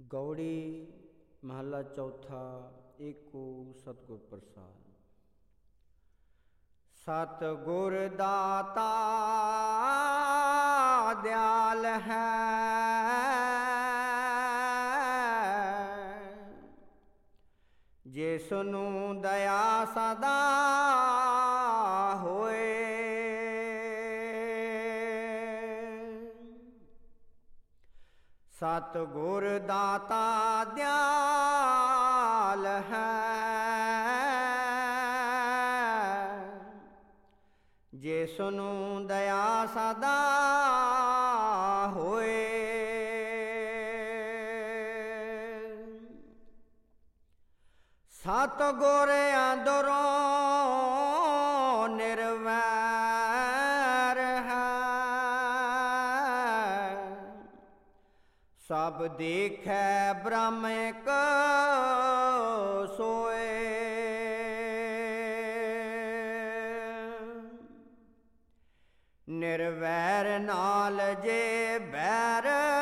ਗੌੜੀ ਮਹੱਲਾ ਚੌਥਾ। ਏਕੋ ਸਤਿਗੁਰ ਪ੍ਰਸਾਦਿ। ਸਤਿਗੁਰ ਦਾਤਾ ਦਿਆਲ ਹੈ, ਜਿਸ ਨੂੰ ਦਇਆ ਸਦਾ ਹੋਏ। ਸਤਿਗੁਰ ਦਾਤਾ ਦਿਆਲ ਹੈ, ਜਿਸ ਨੂੰ ਦਇਆ ਸਦਾ ਹੋਏ। ਸਤਿਗੁਰ ਅੰਦਰੋਂ ਨਿਰਵੈਰ ਹੈ, ਸਭ ਦੇਖੈ ਬ੍ਰਹਮ ਇਕ ਸੋਏ। ਨਿਰਵੈਰ ਨਾਲ ਜੇ ਬੈਰ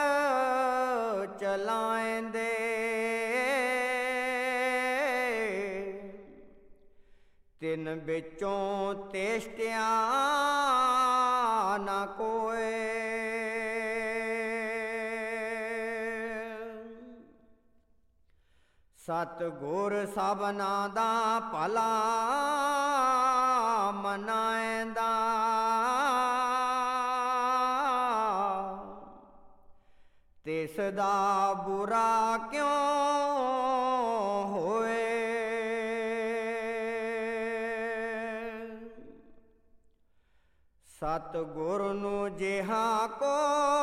ਚਲਾਇਂਦੇ, ਤਿਨ ਵਿੱਚੋਂ ਤੇਸ਼ਟਿਆ ਨਾ ਕੋਏ। ਸਤਿਗੁਰ ਸਭਨਾ ਦਾ ਭਲਾ ਮਨਾਇਂਦਾ, ਤਿਸ ਦਾ ਬੁਰਾ ਕਿਉਂ ਹੋਏ। ਸਤਿਗੁਰ ਨੂੰ ਜਿਹਾ ਕੋ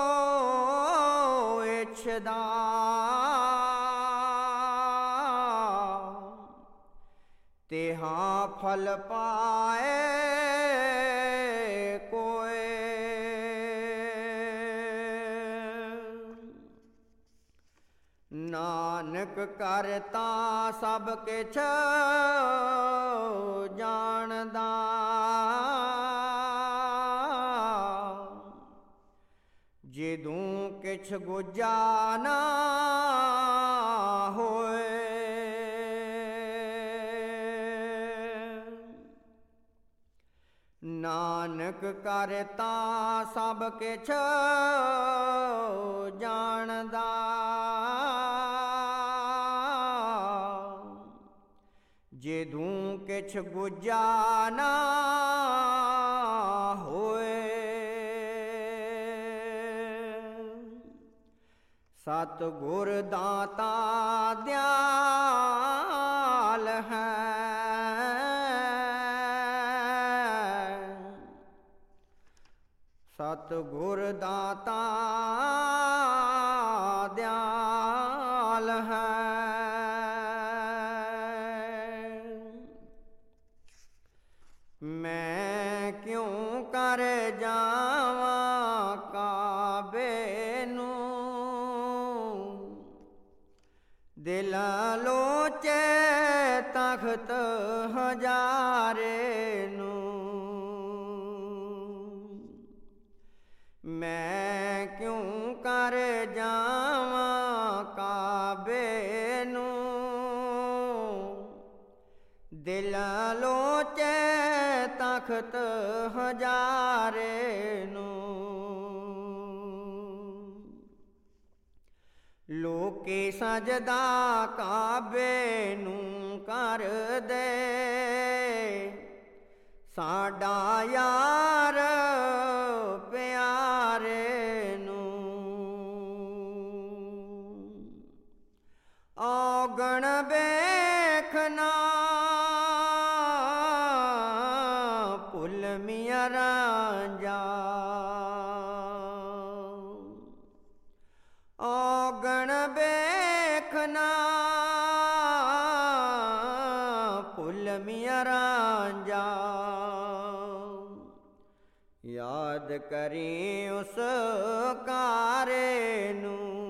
ਇਛਦਾ, ਤਿਹਾ ਫਲ ਪਾਏ ਕੋਏ। ਨਾਨਕ ਕਰਤਾ ਸਭ ਕਿਛ ਜਾਣਦਾ, ਜਿਦੂ ਕਿਛ ਗੁੱਜਾ ਨਾ ਹੋਏ। ਨਾਨਕ ਕਰਤਾ ਸਭ ਕਿਛ ਜਾਣਦਾ, ਜਿਦੂ ਕਿਛ ਗੁੱਜਾ ਨਾ ਹੋਏ। ਸਤਿਗੁਰ ਦਾਤਾ ਦਿਆਲ ਹੈ, ਸਤਿਗੁਰ ਦਾਤਾ ਦਿਆਲ ਹੈ। ਮੈਂ ਕਿਉਂ ਕਰ ਜਾਵਾਂ ਕਾਬੇ ਨੂੰ, ਦਿਲ ਲੋਚੇ ਤਖ਼ਤ ਹਜ਼ਾਰੇ ਨੂੰ। ਮੈਂ ਕਿਉਂ ਕਰ ਜਾਵਾਂ ਕਾਬੇ ਨੂੰ, ਦਿਲ ਲੋਚੇ ਤਖ਼ਤ ਹਜ਼ਾਰੇ ਨੂੰ। ਲੋਕੀ ਸਜਦਾ ਕਾਬੇ ਨੂੰ ਕਰਦੇ, ਸਾਡਾ ਯਾਰ ਪਿਆਰੇ ਨੂੰ। ਔਗਣ ਵੇਖਣਾ ਭੁਲਮੀਆਂ ਰਾਂਝਾ, ਔਗਣ ਵੇਖਣਾ ਭੁਲਮੀਆਂ ਰਾਂਝਾ। ਯਾਦ ਕਰੀ ਉਸ ਕਾਰੇ ਨੂੰ,